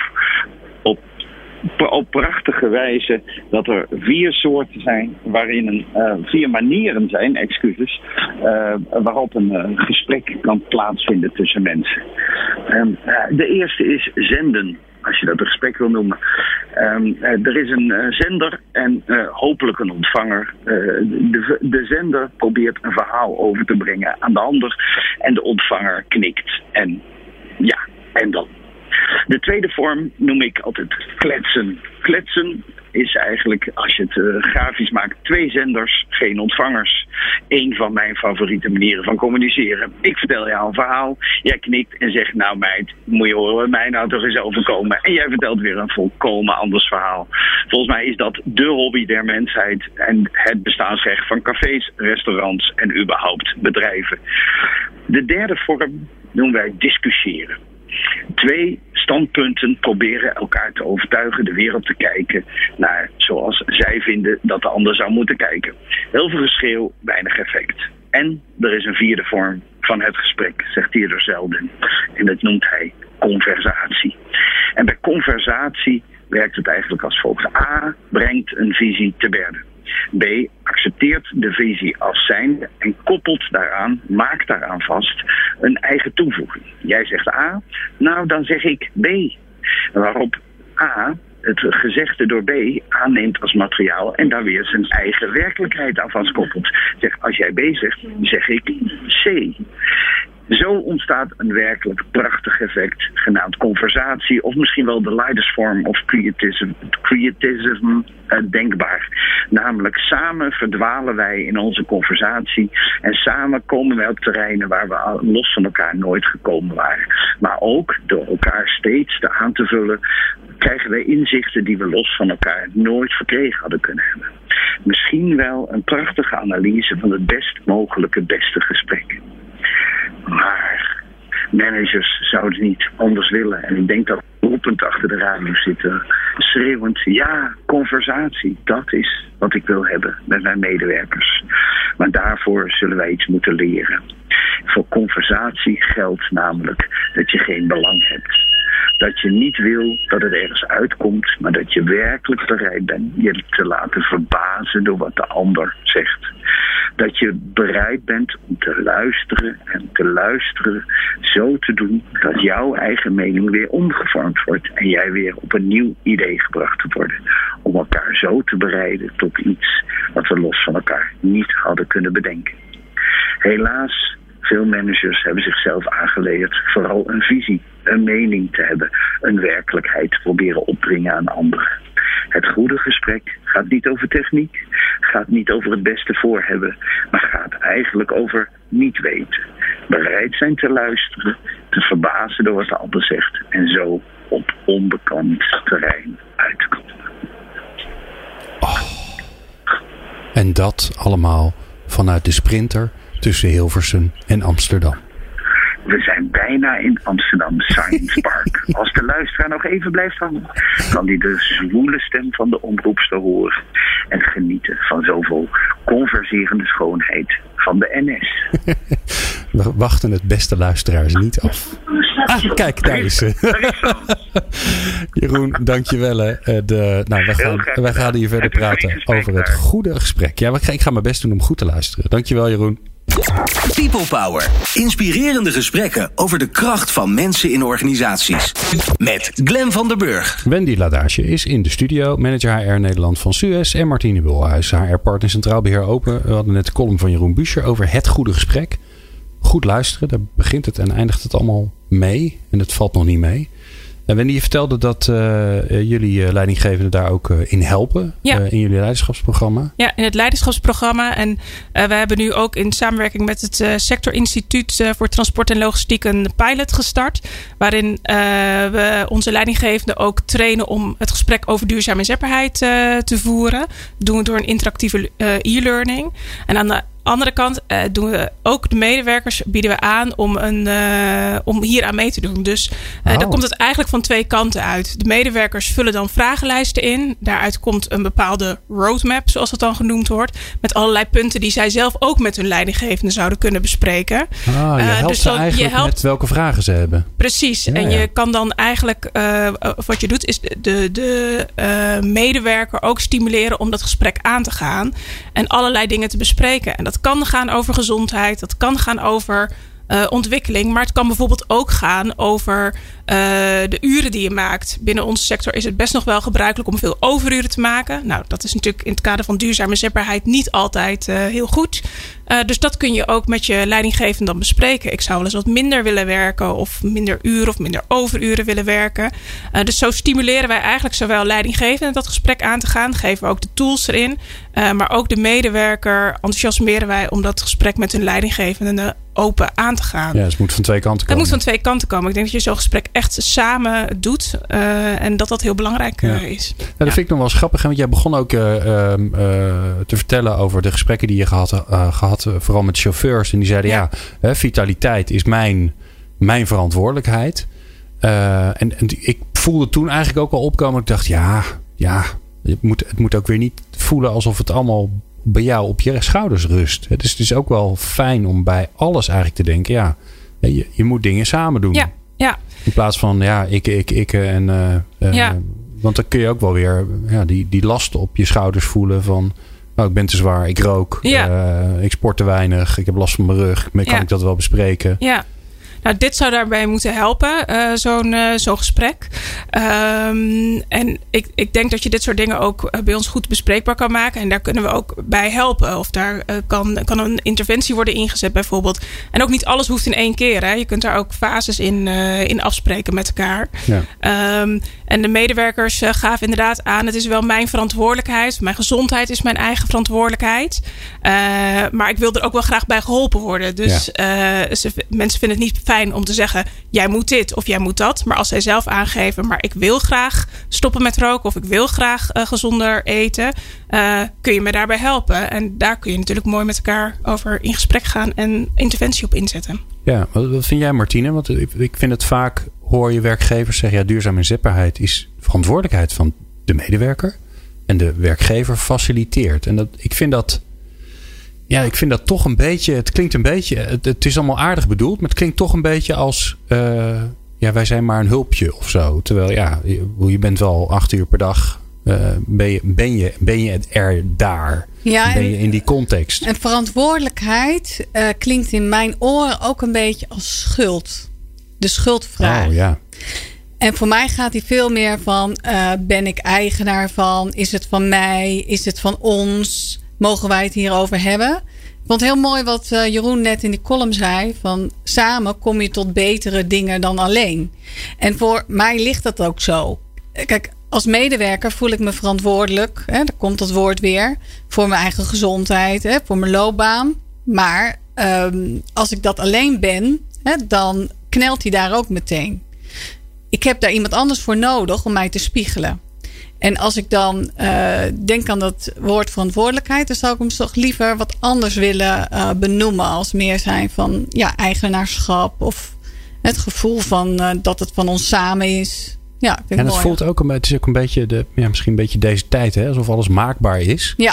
op prachtige wijze dat er 4 soorten zijn waarin 4 manieren zijn, waarop een gesprek kan plaatsvinden tussen mensen. De eerste is zenden, als je dat een gesprek wil noemen. Er is een zender en hopelijk een ontvanger. De zender probeert een verhaal over te brengen aan de ander en de ontvanger knikt. En dan. De tweede vorm noem ik altijd kletsen. Kletsen is eigenlijk, als je het grafisch maakt, 2 zenders, geen ontvangers. 1 van mijn favoriete manieren van communiceren. Ik vertel jou een verhaal, jij knikt en zegt, nou meid, moet je horen wat mij nou toch eens overkomen. En jij vertelt weer een volkomen anders verhaal. Volgens mij is dat de hobby der mensheid en het bestaansrecht van cafés, restaurants en überhaupt bedrijven. De derde vorm noemen wij discussiëren. 2 standpunten proberen elkaar te overtuigen de wereld te kijken naar zoals zij vinden dat de ander zou moeten kijken. Heel veel geschreeuw, weinig effect. En er is een vierde vorm van het gesprek, zegt Theodor Zeldin. En dat noemt hij conversatie. En bij conversatie werkt het eigenlijk als volgt. A brengt een visie te berde. B accepteert de visie als zijnde en koppelt daaraan, maakt daaraan vast een eigen toevoeging. Jij zegt A, nou dan zeg ik B. Waarop A het gezegde door B aanneemt als materiaal en daar weer zijn eigen werkelijkheid aan vastkoppelt. Zeg, als jij B zegt, zeg ik C. Zo ontstaat een werkelijk prachtig effect genaamd conversatie of misschien wel de leidersvorm of creatism denkbaar. Namelijk samen verdwalen wij in onze conversatie en samen komen wij op terreinen waar we los van elkaar nooit gekomen waren. Maar ook door elkaar steeds te aan te vullen krijgen wij inzichten die we los van elkaar nooit verkregen hadden kunnen hebben. Misschien wel een prachtige analyse van het best mogelijke beste gesprek. Maar managers zouden niet anders willen. En ik denk dat we roepend achter de radio zitten, schreeuwend, ja, conversatie, dat is wat ik wil hebben met mijn medewerkers. Maar daarvoor zullen wij iets moeten leren. Voor conversatie geldt namelijk dat je geen belang hebt. Dat je niet wil dat het ergens uitkomt, maar dat je werkelijk bereid bent je te laten verbazen door wat de ander zegt. Dat je bereid bent om te luisteren en te luisteren zo te doen dat jouw eigen mening weer omgevormd wordt en jij weer op een nieuw idee gebracht te worden. Om elkaar zo te bereiden tot iets wat we los van elkaar niet hadden kunnen bedenken. Helaas, veel managers hebben zichzelf aangeleerd vooral een visie, een mening te hebben, een werkelijkheid te proberen opdringen aan anderen. Het goede gesprek gaat niet over techniek, gaat niet over het beste voor hebben, maar gaat eigenlijk over niet weten. Bereid zijn te luisteren, te verbazen door wat de ander zegt en zo op onbekend terrein uit te komen. Oh. En dat allemaal vanuit de Sprinter tussen Hilversum en Amsterdam. We zijn bijna in Amsterdam Science Park. Als de luisteraar nog even blijft hangen, kan hij de zwoele stem van de omroepster horen en genieten van zoveel converserende schoonheid van de NS. We wachten het beste luisteraars niet af. Ah, kijk, daar is ze. Jeroen, dankjewel. Wij gaan hier verder praten over het goede gesprek. Ja, ik ga mijn best doen om goed te luisteren. Dankjewel, Jeroen. People Power. Inspirerende gesprekken over de kracht van mensen in organisaties. Met Glenn van der Burg. Wendy Ladage is in de studio. Manager HR Nederland van Suez. En Martine Wolhuis, HR-partner Centraal Beheer Open. We hadden net de column van Jeroen Buescher over het goede gesprek. Goed luisteren, daar begint het en eindigt het allemaal mee. En het valt nog niet mee. En Wendy, je vertelde dat jullie leidinggevenden daar ook in helpen. Ja. In jullie leiderschapsprogramma. Ja, in het leiderschapsprogramma. En we hebben nu ook in samenwerking met het Sectorinstituut voor Transport en Logistiek een pilot gestart. Waarin we onze leidinggevenden ook trainen om het gesprek over duurzame inzetbaarheid te voeren. Dat doen we door een interactieve e-learning. En aan de andere kant doen we ook de medewerkers bieden we aan om hier aan mee te doen. Dus dan komt het eigenlijk van twee kanten uit. De medewerkers vullen dan vragenlijsten in. Daaruit komt een bepaalde roadmap, zoals het dan genoemd wordt. Met allerlei punten die zij zelf ook met hun leidinggevende zouden kunnen bespreken. Je helpt dus ze eigenlijk met welke vragen ze hebben. Precies. Ja, en je kan dan eigenlijk, wat je doet, is de medewerker ook stimuleren om dat gesprek aan te gaan. En allerlei dingen te bespreken. En dat kan gaan over gezondheid. Dat kan gaan over ontwikkeling. Maar het kan bijvoorbeeld ook gaan over de uren die je maakt. Binnen onze sector is het best nog wel gebruikelijk om veel overuren te maken. Nou, dat is natuurlijk in het kader van duurzame inzetbaarheid niet altijd heel goed. Dus dat kun je ook met je leidinggevende dan bespreken. Ik zou wel eens wat minder willen werken of minder uren of minder overuren willen werken. Dus zo stimuleren wij eigenlijk zowel leidinggevenden dat gesprek aan te gaan. Geven we ook de tools erin. Maar ook de medewerker enthousiasmeren wij om dat gesprek met hun leidinggevende open aan te gaan. Ja, dus het moet van twee kanten komen. Het moet van twee kanten komen. Ik denk dat je zo'n gesprek echt samen doet. En dat heel belangrijk is. Ja, dat vind ik nog wel eens grappig. Want jij begon ook te vertellen over de gesprekken die je gehad vooral met chauffeurs. En die zeiden vitaliteit is mijn verantwoordelijkheid. En ik voelde toen eigenlijk ook al opkomen. Ik dacht het moet ook weer niet voelen alsof het allemaal bij jou op je schouders rust. Dus het is ook wel fijn om bij alles eigenlijk te denken, je moet dingen samen doen. Ja. In plaats van ik en want dan kun je ook wel weer die lasten op je schouders voelen van ik ben te zwaar, ik rook, ik sport te weinig, ik heb last van mijn rug. Kan ik dat wel bespreken? Ja. Nou, dit zou daarbij moeten helpen, zo'n gesprek. En ik denk dat je dit soort dingen ook bij ons goed bespreekbaar kan maken. En daar kunnen we ook bij helpen. Of daar kan een interventie worden ingezet bijvoorbeeld. En ook niet alles hoeft in 1 keer. Hè. Je kunt daar ook fases in afspreken met elkaar. Ja. En de medewerkers gaven inderdaad aan, het is wel mijn verantwoordelijkheid. Mijn gezondheid is mijn eigen verantwoordelijkheid. Maar ik wil er ook wel graag bij geholpen worden. Dus mensen vinden het niet fijn om te zeggen, jij moet dit of jij moet dat. Maar als zij zelf aangeven, maar ik wil graag stoppen met roken of ik wil graag gezonder eten, kun je me daarbij helpen. En daar kun je natuurlijk mooi met elkaar over in gesprek gaan en interventie op inzetten. Ja, wat vind jij, Martine? Want ik vind het vaak, hoor je werkgevers zeggen, duurzame inzetbaarheid is verantwoordelijkheid van de medewerker. En de werkgever faciliteert. En ik vind dat toch een beetje, het klinkt een beetje, het is allemaal aardig bedoeld, maar het klinkt toch een beetje als, wij zijn maar een hulpje of zo. Terwijl, je bent wel 8 uur per dag, ben je er daar? Ja, ben je in die context? En verantwoordelijkheid klinkt in mijn oren ook een beetje als schuld. De schuldvraag. Oh ja. En voor mij gaat die veel meer van, ben ik eigenaar van? Is het van mij? Is het van ons? Mogen wij het hierover hebben? Ik vond het heel mooi wat Jeroen net in die column zei. Van samen kom je tot betere dingen dan alleen. En voor mij ligt dat ook zo. Kijk, als medewerker voel ik me verantwoordelijk. Daar komt dat woord weer. Voor mijn eigen gezondheid. Voor mijn loopbaan. Maar als ik dat alleen ben. Dan knelt hij daar ook meteen. Ik heb daar iemand anders voor nodig om mij te spiegelen. En als ik dan denk aan dat woord verantwoordelijkheid, dan zou ik hem toch liever wat anders willen benoemen. Als meer zijn van eigenaarschap of het gevoel van dat het van ons samen is. Ja, en het voelt ook het is ook een beetje misschien een beetje deze tijd, hè? Alsof alles maakbaar is. Ja.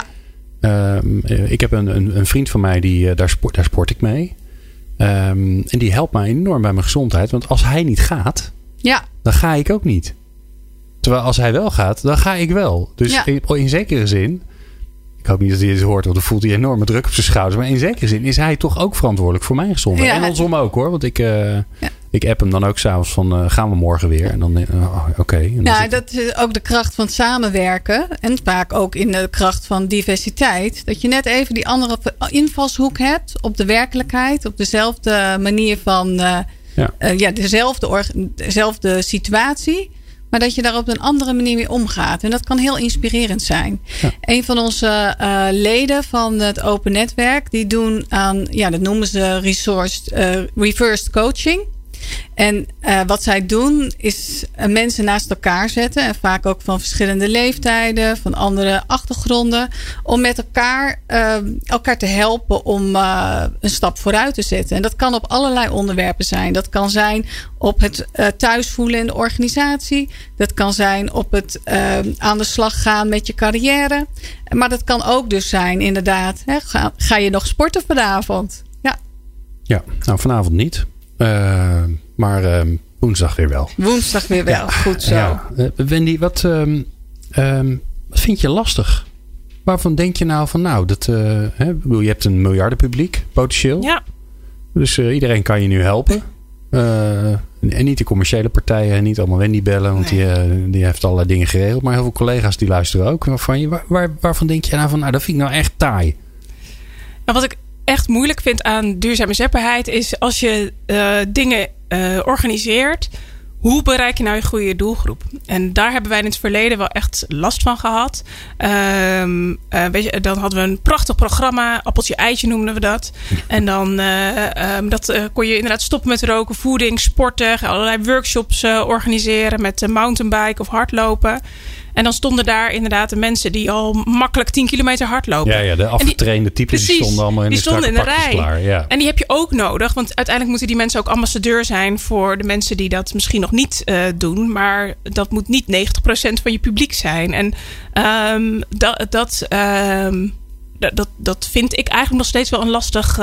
Ik heb een vriend van mij daar sport ik mee. En die helpt mij enorm bij mijn gezondheid. Want als hij niet gaat, dan ga ik ook niet. Terwijl als hij wel gaat, dan ga ik wel. Dus in zekere zin, ik hoop niet dat hij dit hoort, want dan voelt hij enorme druk op zijn schouders. Maar in zekere zin is hij toch ook verantwoordelijk voor mijn gezondheid. Ja. En andersom ook hoor. Want ik app hem dan ook s'avonds van, gaan we morgen weer? En dan oké. Ja, dat is ook de kracht van samenwerken. En vaak ook in de kracht van diversiteit. Dat je net even die andere invalshoek hebt op de werkelijkheid. Op dezelfde manier van dezelfde situatie. Maar dat je daar op een andere manier mee omgaat. En dat kan heel inspirerend zijn. Ja. Een van onze leden van het Open Netwerk. Die doen aan, dat noemen ze reversed coaching. En wat zij doen is mensen naast elkaar zetten. En vaak ook van verschillende leeftijden. Van andere achtergronden. Om met elkaar te helpen om een stap vooruit te zetten. En dat kan op allerlei onderwerpen zijn. Dat kan zijn op het thuisvoelen in de organisatie. Dat kan zijn op het aan de slag gaan met je carrière. Maar dat kan ook dus zijn inderdaad. Ga je nog sporten vanavond? Ja, nou vanavond niet. Maar woensdag weer wel. Woensdag weer wel, goed zo. Ja. Wendy, wat vind je lastig? Waarvan denk je nou van je hebt een miljardenpubliek, potentieel. Ja. Dus iedereen kan je nu helpen. En niet de commerciële partijen en niet allemaal Wendy bellen, want die heeft allerlei dingen geregeld. Maar heel veel collega's die luisteren ook. Waarvan denk je nou van, dat vind ik nou echt taai? Nou, wat ik echt moeilijk vind aan duurzame inzetbaarheid is als je dingen organiseert. Hoe bereik je nou je goede doelgroep? En daar hebben wij in het verleden wel echt last van gehad. Dan hadden we een prachtig programma. Appeltje eitje noemden we dat. En dan kon je inderdaad stoppen met roken, voeding, sporten. Allerlei workshops organiseren met mountainbike of hardlopen. En dan stonden daar inderdaad de mensen die al makkelijk 10 kilometer hardlopen. Ja, de afgetrainde types die stonden allemaal in de rij. Klaar, ja. En die heb je ook nodig. Want uiteindelijk moeten die mensen ook ambassadeur zijn voor de mensen die dat misschien nog niet doen. Maar dat moet niet 90% van je publiek zijn. En dat vind ik eigenlijk nog steeds wel een lastig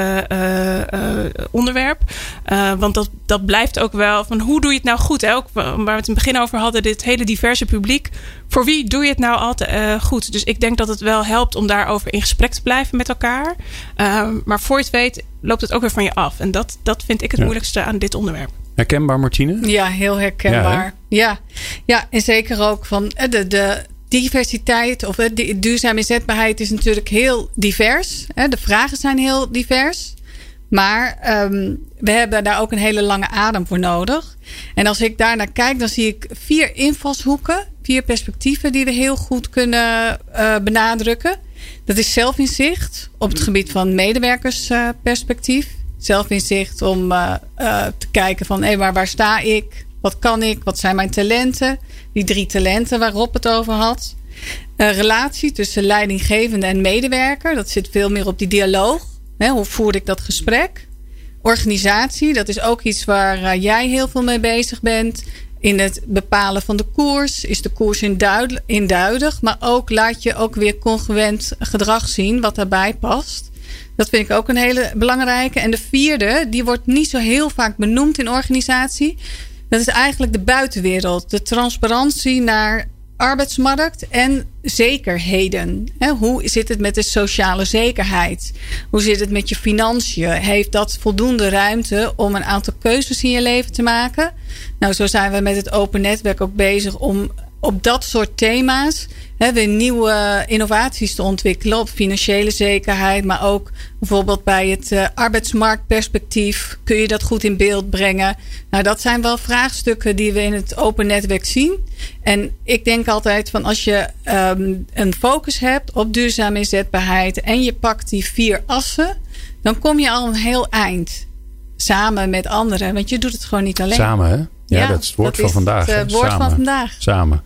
onderwerp. Want dat blijft ook wel van hoe doe je het nou goed? Hè? Ook waar we het in het begin over hadden, dit hele diverse publiek. Voor wie doe je het nou altijd goed? Dus ik denk dat het wel helpt om daarover in gesprek te blijven met elkaar. Maar voor je het weet loopt het ook weer van je af. En dat vind ik het moeilijkste aan dit onderwerp. Herkenbaar, Martine? Ja, heel herkenbaar. Ja, en zeker ook van de diversiteit of de duurzame inzetbaarheid is natuurlijk heel divers. De vragen zijn heel divers. Maar we hebben daar ook een hele lange adem voor nodig. En als ik daar naar kijk, dan zie ik 4 invalshoeken, 4 perspectieven die we heel goed kunnen benadrukken. Dat is zelfinzicht op het gebied van medewerkersperspectief. Zelfinzicht om te kijken van waar sta ik? Wat kan ik? Wat zijn mijn talenten? Die 3 talenten waarop het over had. Relatie tussen leidinggevende en medewerker. Dat zit veel meer op die dialoog. Hoe voer ik dat gesprek? Organisatie, dat is ook iets waar jij heel veel mee bezig bent. In het bepalen van de koers. Is de koers eenduidig? Maar ook laat je ook weer congruent gedrag zien wat daarbij past. Dat vind ik ook een hele belangrijke. En de 4e, die wordt niet zo heel vaak benoemd in organisatie. Dat is eigenlijk de buitenwereld. De transparantie naar arbeidsmarkt en zekerheden. Hoe zit het met de sociale zekerheid? Hoe zit het met je financiën? Heeft dat voldoende ruimte om een aantal keuzes in je leven te maken? Nou, zo zijn we met het Open Netwerk ook bezig om op dat soort thema's weer nieuwe innovaties te ontwikkelen op financiële zekerheid, maar ook bijvoorbeeld bij het arbeidsmarktperspectief. Kun je dat goed in beeld brengen? Nou, dat zijn wel vraagstukken die we in het Open Netwerk zien. En ik denk altijd van als je een focus hebt op duurzame inzetbaarheid en je pakt die 4 assen, dan kom je al een heel eind. Samen met anderen, want je doet het gewoon niet alleen. Samen, hè? Ja, dat is het woord van vandaag. Het woord van vandaag. Samen.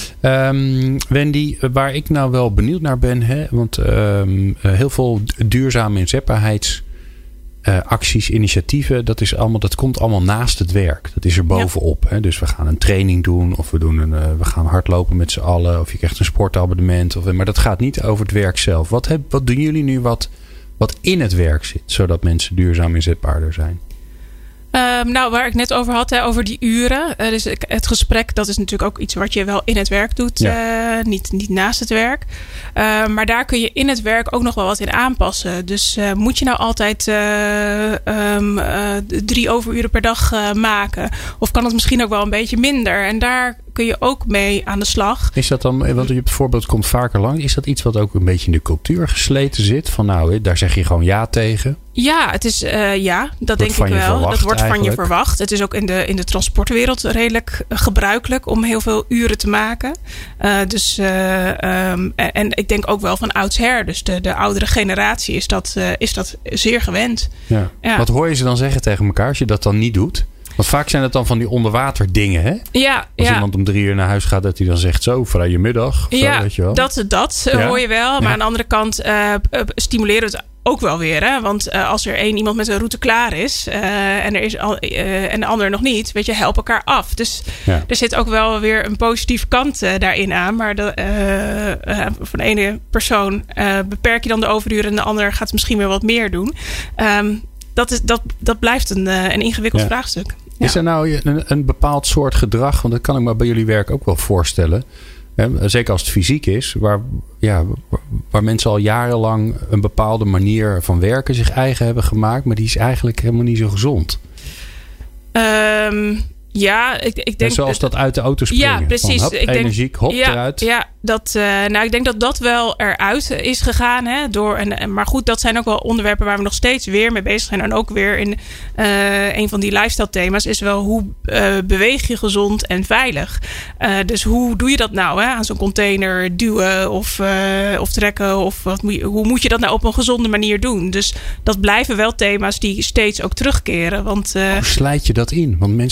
Wendy, waar ik nou wel benieuwd naar ben, want heel veel duurzame inzetbaarheidsacties, initiatieven, dat komt allemaal naast het werk. Dat is er bovenop. Hè? Dus we gaan een training doen of we gaan hardlopen met z'n allen of je krijgt een sportabonnement. Maar dat gaat niet over het werk zelf. Wat doen jullie nu wat in het werk zit, zodat mensen duurzaam inzetbaarder zijn? Waar ik net over had, over die uren. Dus het gesprek, dat is natuurlijk ook iets wat je wel in het werk doet. Ja. Niet naast het werk. Maar daar kun je in het werk ook nog wel wat in aanpassen. Dus moet je nou altijd 3 overuren per dag maken? Of kan het misschien ook wel een beetje minder? En daar kun je ook mee aan de slag. Is dat dan, want het voorbeeld komt vaker lang. Is dat iets wat ook een beetje in de cultuur gesleten zit? Van daar zeg je gewoon ja tegen? Ja, het is dat denk ik wel. Dat wordt van je verwacht. Het is ook in de transportwereld redelijk gebruikelijk om heel veel uren te maken. En ik denk ook wel van oudsher. Dus de oudere generatie is dat zeer gewend. Ja. Ja. Wat hoor je ze dan zeggen tegen elkaar als je dat dan niet doet? Want vaak zijn het dan van die onderwater dingen, hè? Ja. Als iemand om 3 uur naar huis gaat, dat hij dan zegt zo, vrije middag. Ja, weet je wel. dat hoor je wel. Maar aan de andere kant stimuleren we het ook wel weer. Hè? Want als er iemand met een route klaar is en de ander nog niet, weet je, help elkaar af. Dus er zit ook wel weer een positieve kant daarin aan. Maar voor de ene persoon beperk je dan de overuren en de ander gaat misschien weer wat meer doen. Dat blijft een ingewikkeld vraagstuk. Ja. Is er nou een bepaald soort gedrag, want dat kan ik me bij jullie werk ook wel voorstellen. Zeker als het fysiek is, waar mensen al jarenlang een bepaalde manier van werken zich eigen hebben gemaakt, maar die is eigenlijk helemaal niet zo gezond. Ik denk zoals dat uit de auto springen. Ja, precies. Van, energiek, eruit. Ja, ik denk dat wel eruit is gegaan. Hè, maar goed, dat zijn ook wel onderwerpen waar we nog steeds weer mee bezig zijn. En ook weer in een van die lifestyle thema's is wel hoe beweeg je gezond en veilig. Dus hoe doe je dat nou? Hè? Aan zo'n container duwen of trekken? Of hoe moet je dat nou op een gezonde manier doen? Dus dat blijven wel thema's die steeds ook terugkeren. Want, hoe slijt je dat in? Want mensen zijn jarenlang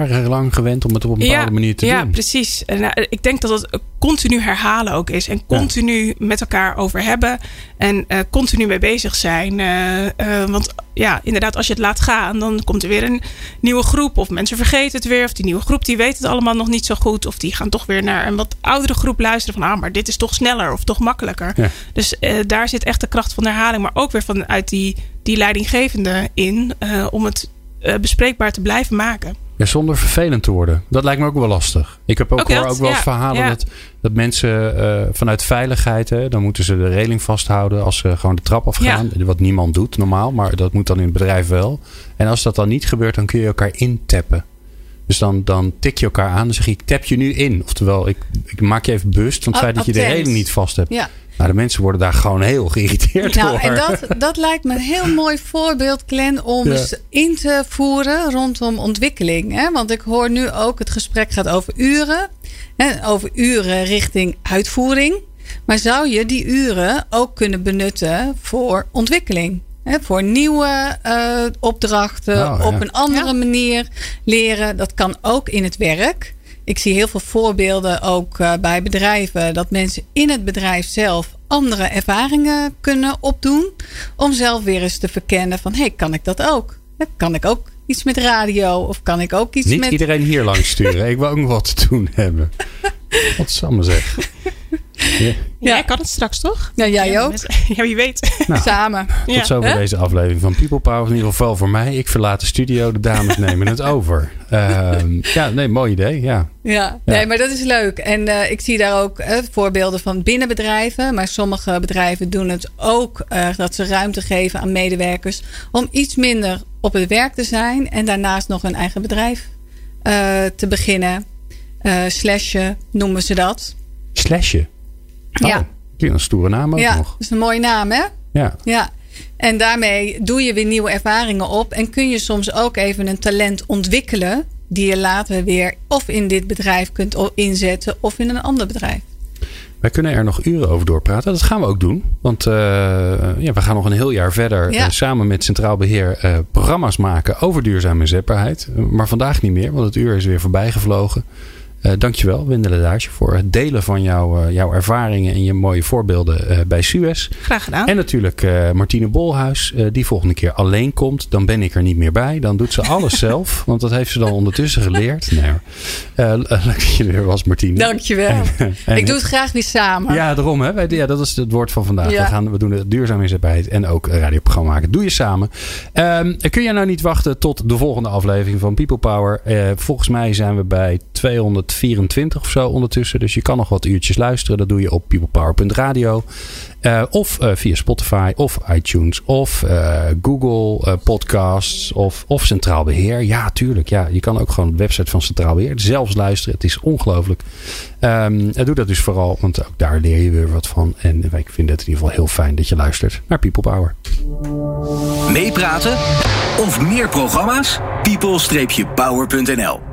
jarenlang gewend om het op een bepaalde manier te doen. Ja, precies. En ik denk dat het continu herhalen ook is. En continu met elkaar over hebben. En continu mee bezig zijn. Want ja, inderdaad, als je het laat gaan, dan komt er weer een nieuwe groep. Of mensen vergeten het weer. Of die nieuwe groep, die weet het allemaal nog niet zo goed. Of die gaan toch weer naar een wat oudere groep luisteren. Van, maar dit is toch sneller of toch makkelijker. Ja. Dus daar zit echt de kracht van de herhaling. Maar ook weer vanuit die leidinggevende in. Om het bespreekbaar te blijven maken. Ja, zonder vervelend te worden. Dat lijkt me ook wel lastig. Ik heb ook wel eens verhalen dat mensen vanuit veiligheid, dan moeten ze de reling vasthouden als ze gewoon de trap afgaan. Ja. Wat niemand doet normaal, maar dat moet dan in het bedrijf wel. En als dat dan niet gebeurt, dan kun je elkaar intappen. Dus dan tik je elkaar aan en zeg je, ik tap je nu in. Oftewel, ik maak je even bewust van het feit dat je de reling niet vast hebt. Ja. Nou, de mensen worden daar gewoon heel geïrriteerd door. En dat lijkt me een heel mooi voorbeeld, Glenn, om eens in te voeren rondom ontwikkeling. Hè? Want ik hoor nu ook, het gesprek gaat over uren. Hè? Over uren richting uitvoering. Maar zou je die uren ook kunnen benutten voor ontwikkeling? Hè? Voor nieuwe opdrachten, op een andere manier leren. Dat kan ook in het werk. Ik zie heel veel voorbeelden ook bij bedrijven. Dat mensen in het bedrijf zelf andere ervaringen kunnen opdoen. Om zelf weer eens te verkennen van, kan ik dat ook? Kan ik ook iets met radio? Of kan ik ook iets Niet iedereen hier langs sturen. Ik wil ook nog wat te doen hebben. Wat Samme zeg. Ja. Jij kan het straks, toch? Ja, jij ook. Ja, wie weet. Nou, samen. Tot zover deze aflevering van People Power. In ieder geval voor mij. Ik verlaat de studio. De dames nemen het over. Mooi idee. Ja, nee, maar dat is leuk. En ik zie daar ook voorbeelden van binnen bedrijven. Maar sommige bedrijven doen het ook. Dat ze ruimte geven aan medewerkers. Om iets minder op het werk te zijn. En daarnaast nog een eigen bedrijf te beginnen. Slashje noemen ze dat. Slashje? Ja. Klinkt een stoere naam ook nog. Dat is een mooie naam, hè? Ja. En daarmee doe je weer nieuwe ervaringen op. En kun je soms ook even een talent ontwikkelen. Die je later weer of in dit bedrijf kunt inzetten. Of in een ander bedrijf. Wij kunnen er nog uren over doorpraten. Dat gaan we ook doen. Want we gaan nog een heel jaar verder. Samen met Centraal Beheer programma's maken over duurzame inzetbaarheid. Maar vandaag niet meer. Want het uur is weer voorbij gevlogen. Dankjewel, Wendela Daasje, voor het delen van jouw ervaringen en je mooie voorbeelden bij Suez. Graag gedaan. En natuurlijk Martine Bolhuis, die volgende keer alleen komt. Dan ben ik er niet meer bij. Dan doet ze alles zelf, want dat heeft ze dan ondertussen geleerd. Leuk dat je er weer was, Martine. Dankjewel. Ik doe het graag weer samen. Ja, daarom. Hè? Dat is het woord van vandaag. Ja. We doen het duurzaam inzetbaarheid en ook een radioprogramma maken. Doe je samen. Kun je nou niet wachten tot de volgende aflevering van People Power? Volgens mij zijn we bij 224 of zo ondertussen. Dus je kan nog wat uurtjes luisteren. Dat doe je op peoplepower.radio. Of via Spotify of iTunes of Google Podcasts of Centraal Beheer. Ja, tuurlijk. Ja, je kan ook gewoon op de website van Centraal Beheer zelfs luisteren. Het is ongelooflijk. Doe dat dus vooral, want ook daar leer je weer wat van. En ik vind het in ieder geval heel fijn dat je luistert naar People Power. Meepraten of meer programma's? people-power.nl